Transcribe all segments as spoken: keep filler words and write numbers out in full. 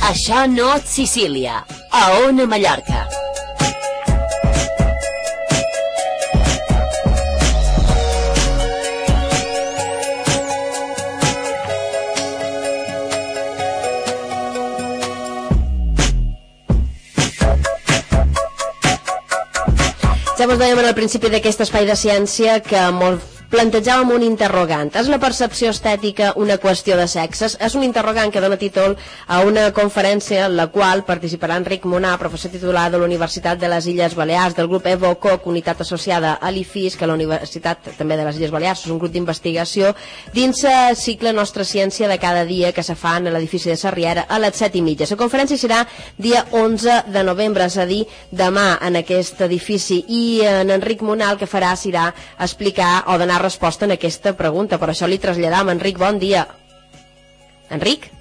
Això no és Sicília, a Ona Mallorca. Ja vos dèiem al principi d'aquest espai de ciència que molt plantejàvem un interrogant. És la percepció estètica una qüestió de sexes? És un interrogant que dona títol a una conferència en la qual participarà Enric Monar, professor titular de la Universitat de les Illes Balears, del grup EvoCoc, unitat associada a l'I F I S, que la Universitat també de les Illes Balears és un grup d'investigació, dins el cicle Nostra Ciència de cada dia que se fan a l'edifici de Sarriera a les set i mitja. La conferència serà dia onze de novembre, és a dir, demà en aquest edifici, i en Enric Monar el que farà serà explicar o donar resposta en aquesta pregunta. Per això li traslladam. Enric, bon dia. Enric?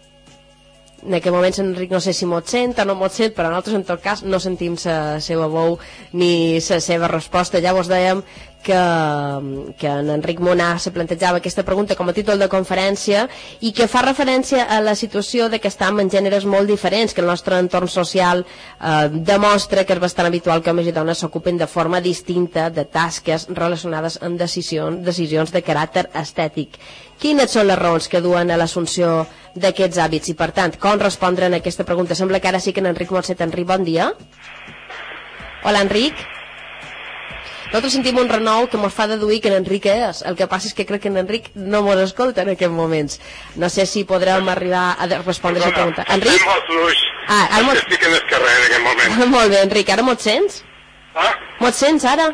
En aquest moment Enric no sé si mos sent o no mos sent, però nosaltres en tot cas no sentim la seva veu ni la seva resposta. Ja vos dèiem que, que en Enric Monar se plantejava aquesta pregunta com a títol de conferència i que fa referència a la situació de que estem en gèneres molt diferents, que el nostre entorn social eh, demostra que és bastant habitual que homes i dones s'ocupen de forma distinta de tasques relacionades amb decisions, decisions de caràcter estètic. Quines són les raons que duen a l'assumpció d'aquests hàbits i, per tant, com respondre a aquesta pregunta? Sembla que ara sí que en Enric mos set. Enric, bon dia. Hola, Enric. Nosaltres sentim un renou que ens fa deduir que en Enric és. El que passa és que crec que en Enric no ens escolta en aquests moments. No sé si podrem arribar a respondre a la pregunta. Enric? Estic molt fluix. Ah, ara mos... Estic en el carrer en aquest moment. Molt bé, Enric. Ara mos sents? Ah? Mos sents ara?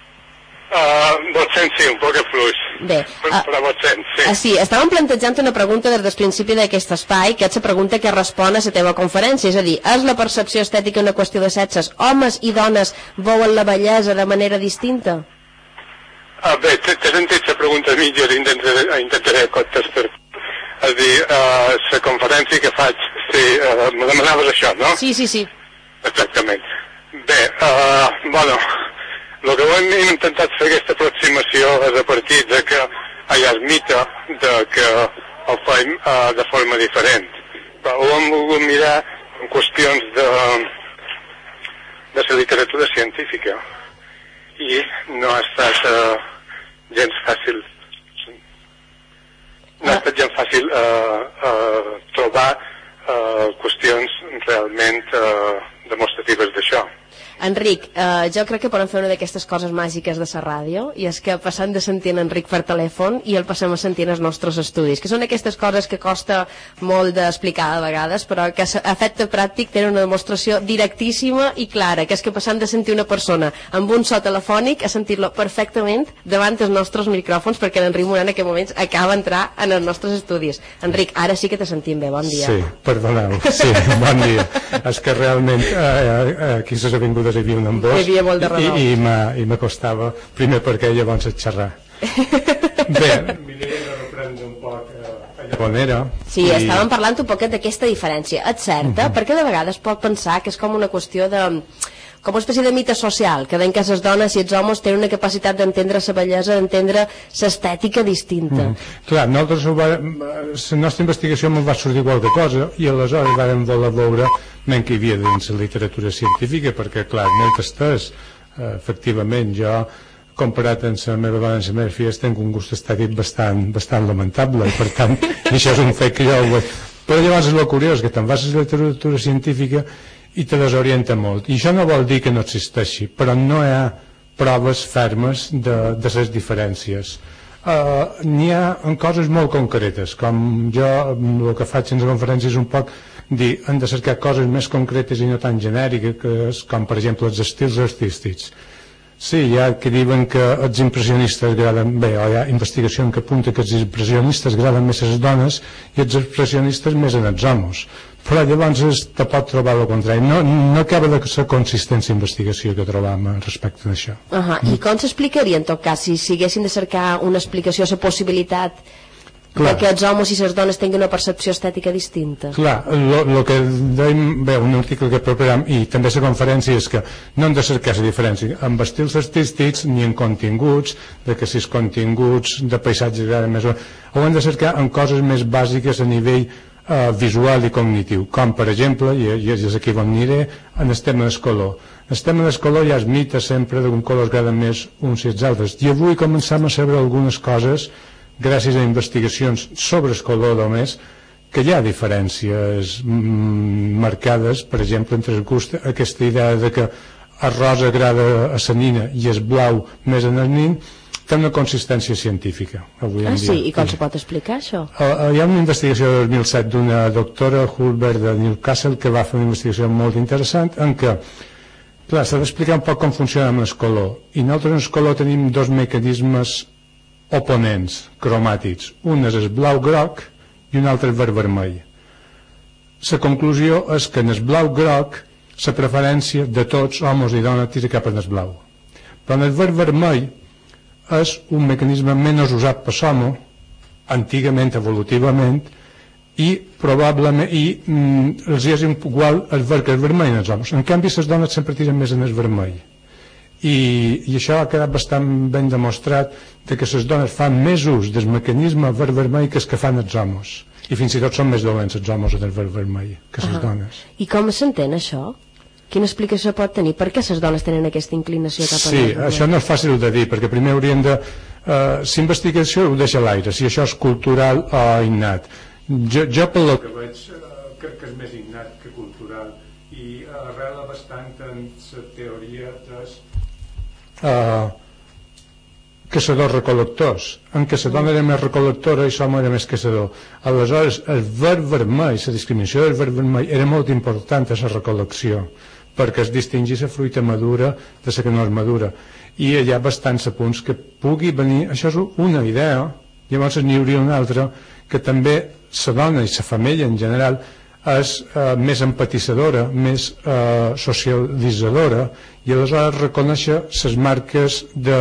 Uh, vos sents, sí, un poc fluix. Bé. Però, però vos sents, sí. Ah, sí, estàvem plantejant una pregunta des del principi d'aquest espai, que és la pregunta que respon a la teva conferència, és a dir, és la percepció estètica una qüestió de sexes? Homes i dones veuen la bellesa de manera distinta? Ah, bé, t'he sentit la pregunta a mi, jo intentaré, intentaré contestar. És a dir, uh, la conferència que faig, sí, uh, me demanaves això, no? Sí, sí, sí. Exactament. Bé, uh, bueno, el que hem intentat fer aquesta aproximació és a partir de que hi ha el mite de que ho fem uh, de forma diferent. Però ho hem volgut mirar en qüestions de, de la literatura científica i no ha estat uh, gens fàcil no ha estat gens fàcil uh, uh, trobar uh, qüestions realment uh, demostratives d'això. Enric, eh, jo crec que podem fer una d'aquestes coses màgiques de la ràdio, i és que passant de sentir en Enric per telèfon i el passem a sentir en els nostres estudis, que són aquestes coses que costa molt d'explicar a vegades, però que a efecte pràctic tenen una demostració directíssima i clara, que és que passant de sentir una persona amb un so telefònic a sentir-lo perfectament davant dels nostres micròfons, perquè l'Enric Monar en aquest moments acaba d'entrar en els nostres estudis. Enric, ara sí que te sentim bé, bon dia. Sí, perdoneu, sí, bon dia. És que realment eh, aquí s'ha vingut hi havia un embós hi havia molt de renou. i, i m'acostava primer perquè llavors a xerrar. Bé, m'aniré a reprendre un poc a Llabonera. Sí, i... estàvem parlant un poquet d'aquesta diferència. És certa? Uh -huh. Perquè de vegades pot pensar que és com una qüestió de... com una espècie de mite social, que deien que les dones i els homes tenen una capacitat d'entendre la bellesa, d'entendre l'estètica distinta. Mm. Clar, nosaltres va, la nostra investigació ens va sortir qualque cosa i aleshores vam voler veure men que hi havia dins la literatura científica, perquè clar, moltes test, eh, efectivament, jo comparat amb la meva dona i la meva filla tinc un gust estètic bastant, bastant lamentable i per tant, i això és un fet que jo ho vull. Però llavors és el curiós que te'n vas a la literatura científica i te desorienta molt, i això no vol dir que no existeixi, però no hi ha proves fermes de, de les diferències. Uh, n'hi ha en coses molt concretes, com jo el que faig en la conferència és un poc dir, hem de cercar coses més concretes i no tan genèriques, com per exemple els estils artístics. Sí, hi ha que diuen que els impressionistes agraden, bé, hi ha investigació que apunta que els impressionistes agraden més a les dones i els expressionistes més en els homes. Però llavors te pot trobar el contrari. No, no acaba de ser consistència investigació que trobam respecte d'això. Uh -huh. I com s'explicaria en tot cas si, si haguessin de cercar una explicació a la possibilitat Clar. que els homes i les dones tinguin una percepció estètica distinta? Clar, el que deim, bé, un article que preparem i també la conferència és que no hem de cercar la diferència amb estils artístics ni en continguts, de que si els continguts de paisatge agraden més o ho hem de cercar en coses més bàsiques a nivell eh, visual i cognitiu, com per exemple, i, i és aquí on aniré, en el tema del color. En el tema del color hi ha el mite sempre d'un color que agraden més uns i els altres, i avui començam a saber algunes coses gràcies a investigacions sobre el color només, que hi ha diferències mm, marcades, per exemple, entre el gust, aquesta idea de que el rosa agrada a la nina i el blau més en el nin, té una consistència científica avui en ah, dia. Sí? I com se pot explicar això? Uh, hi ha una investigació del dos mil set d'una doctora Hulbert de Newcastle que va fer una investigació molt interessant en què, clar, s'ha d'explicar un poc com funciona amb el color, i nosaltres en el color tenim dos mecanismes oponents, cromàtics. Un és el blau-groc i un altre el verd-vermell. La conclusió és que en el blau-groc la preferència de tots, homes i dones, tira cap en el blau. Però en el verd-vermell és un mecanisme menys usat per l'home, antigament, evolutivament, i probablement i, mm, els és igual el verd que el vermell en els homes. En canvi, les dones sempre tiren més en el vermell. I, i això ha quedat bastant ben demostrat de que les dones fan més ús del mecanisme verd-vermell que els que fan els homes. I fins i tot són més dolents els homes del verd-vermell que les ah. dones. I com s'entén això? Quina explicació pot tenir? Per què les dones tenen aquesta inclinació cap a Sí, això no és fàcil de dir, perquè primer haurien de... Uh, si investigació ho deixa a l'aire, si això és cultural o innat. Jo, jo pel que veig, uh, crec que és més innat que cultural, i arrela bastant en la teoria dels uh, caçadors recol·lectors, en què la dona era més recol·lectora i l'home era més caçador. Aleshores, el verd vermell, la discriminació del verd vermell era molt important a la recol·lecció, perquè es distingís la fruita madura de la que no és madura, i hi ha bastants punts que pugui venir, això és una idea, llavors n'hi hauria una altra, que també la dona i la femella en general és eh, més empatitzadora, més eh, socialitzadora, i aleshores reconèixer les marques de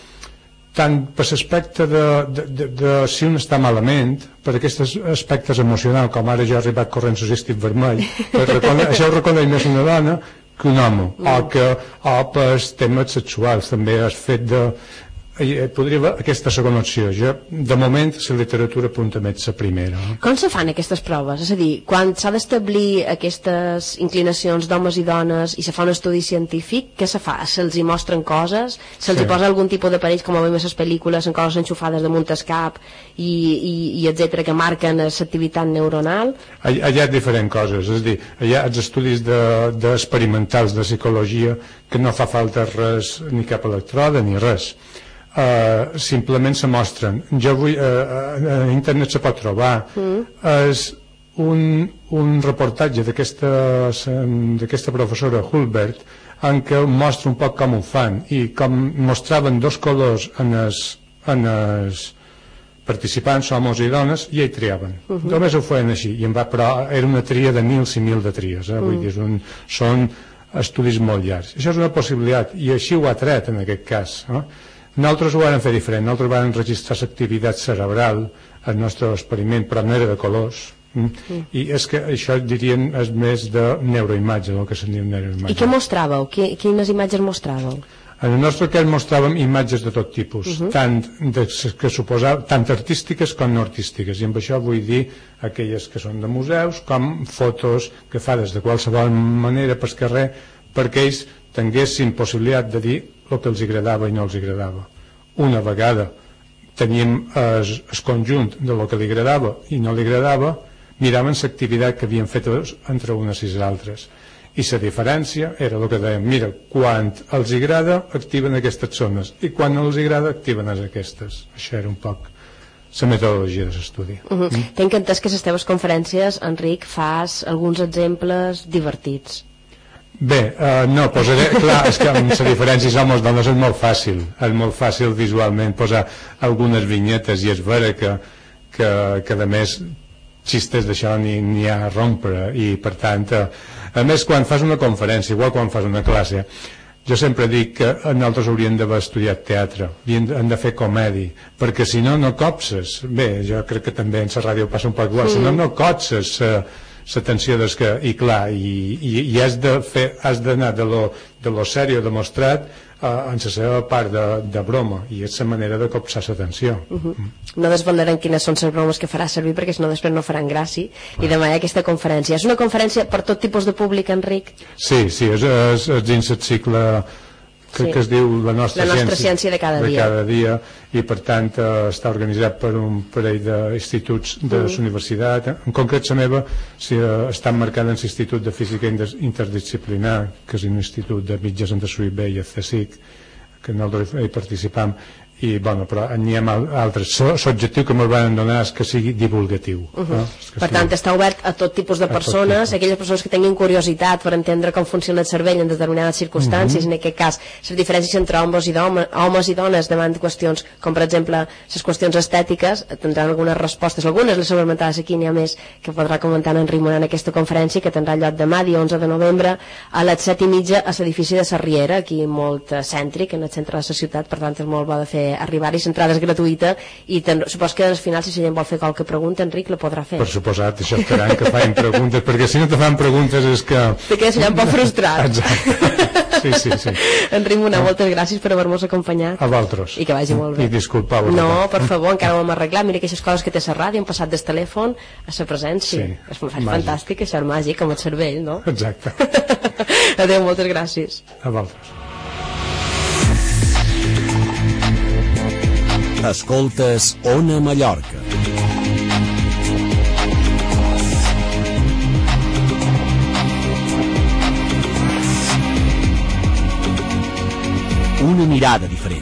tant per l'aspecte de, de, de, de si un està malament, per aquests aspectes emocionals, com ara jo he arribat corrent sus estic vermell, això ho reconeix més una dona que un home, mm. o que o per temes sexuals també has fet de... Eh, podria haver aquesta segona opció. Jo, de moment, la literatura apunta més la primera. Com se fan aquestes proves? És a dir, quan s'ha d'establir aquestes inclinacions d'homes i dones i se fa un estudi científic, què se fa? Se'ls hi mostren coses? Se'ls sí. hi posa algun tipus d'aparells, com ho veiem a les pel·lícules, en coses enxufades damunt el cap i, i, i etcètera, que marquen l'activitat neuronal? Hi ha diferents coses. És a dir, hi ha els estudis d'experimentals de, de psicologia que no fa falta res, ni cap electrode, ni res. Uh, simplement se mostren. Jo vull, uh, a internet se pot trobar mm. és un, un reportatge d'aquesta professora Hulbert en què mostra un poc com ho fan i com mostraven dos colors en els, en els participants, homes i dones, i ells triaven. Uh -huh. Només ho feien així, i en va, però era una tria de mils i mil de tries, eh? mm. Vull dir, un, són estudis molt llargs. Això és una possibilitat, i així ho ha tret en aquest cas, eh? Nosaltres ho vam fer diferent, nosaltres vam registrar l'activitat cerebral al nostre experiment, però no era de colors, mm. i és que això dirien és més de neuroimatge, el que se'n diu neuroimatge. I què mostràveu? Quines imatges mostràveu? En el nostre cas mostràvem imatges de tot tipus, uh -huh. tant, de, que suposava, tant artístiques com no artístiques, i amb això vull dir aquelles que són de museus, com fotos que fa des de qualsevol manera pel carrer, perquè ells tinguessin possibilitat de dir el que els agradava i no els agradava. Una vegada teníem el, el conjunt de lo que li agradava i no li agradava, miraven l'activitat que havien fet entre unes i les altres. I la diferència era el que dèiem, mira, quan els agrada activen aquestes zones i quan no els agrada activen aquestes. Això era un poc la metodologia de l'estudi. Uh -huh. mm? Tinc entès que a les teves conferències, Enric, fas alguns exemples divertits. Bé, uh, no, posaré, clar, és que amb la diferència homes dones és molt fàcil, és molt fàcil visualment posar algunes vinyetes i és vera que, que, que a més xistes d'això n'hi ha a rompre i per tant, uh, a més quan fas una conferència, igual quan fas una classe, jo sempre dic que nosaltres hauríem d'haver estudiat teatre, hem de fer comèdia, perquè si no, no copses. Bé, jo crec que també en la ràdio passa un poc igual, mm. si no, no copses uh, l'atenció des que, i clar, i, i, i has de fer, has d'anar de lo, de lo sèrio demostrat uh, en la seva part de, de broma, i és la manera de copsar l'atenció. Uh -huh. mm. No desvelarem quines són les bromes que farà servir, perquè si no després no faran gràcia, ah. i demà hi ha aquesta conferència. És una conferència per tot tipus de públic, Enric? Sí, sí, és, és, és dins el cicle que, sí. que es diu La nostra, la nostra ciència, ciència de cada de dia. cada dia, i per tant eh, està organitzat per un parell d'instituts de la mm. universitat. En concret la meva si, eh, està emmarcada en l'Institut de Física Interdisciplinar, que és un institut de mitges en de Suïbé i el C S I C, que nosaltres hi participam, i bueno, però n'hi ha altres. L'objectiu que ens van donar és que sigui divulgatiu. Uh -huh. no? Per sigui... tant, està obert a tot tipus de persones, aquelles persones que tinguin curiositat per entendre com funciona el cervell en determinades circumstàncies, uh -huh. en aquest cas, les diferències entre homes i, homes i dones davant de qüestions com, per exemple, les qüestions estètiques, tindran algunes respostes, algunes les sobrementades aquí, n'hi ha més que podrà comentar en Enric Monar en aquesta conferència, que tindrà lloc demà, dia onze de novembre, a les set i mitja a l'edifici de Sarriera, aquí molt cèntric, en el centre de la ciutat, per tant és molt bo de fer arribar-hi, l'entrada és gratuïta, i ten... supos que al final si la gent vol fer qualque pregunta, Enric, la podrà fer. Per suposat, això esperant que facin preguntes, perquè si no te fan preguntes és que... Te quedes allà un poc frustrat. Exacte. Sí, sí, sí. Enric Monar, moltes gràcies per haver-nos acompanyat. A vosaltres. I que vagi molt bé. I disculpeu. No, per favor, encara ho hem arreglat. Mira aquestes coses que té la ràdio, hem passat del telèfon a la presència. Sí, és fantàstic, això és màgic, com el cervell, no? Exacte. Adéu, moltes gràcies. A vosaltres. Escoltes Ona Mallorca. Una mirada diferent.